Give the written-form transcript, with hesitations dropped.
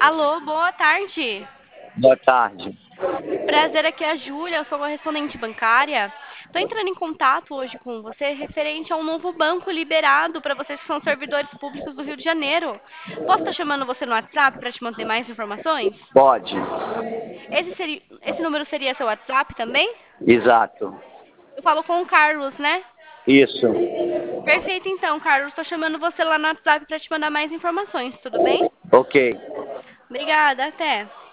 Alô, boa tarde. Boa tarde. Prazer, aqui é a Júlia, eu sou correspondente bancária. Estou entrando em contato hoje com você referente a um novo banco liberado para vocês que são servidores públicos do Rio de Janeiro. Posso estar chamando você no WhatsApp para te manter mais informações? Pode. Esse número seria seu WhatsApp também? Exato. Eu falo com o Carlos, né? Isso. Perfeito, então, Carlos. Estou chamando você lá no WhatsApp para te mandar mais informações, tudo bem? Ok. Obrigada, até.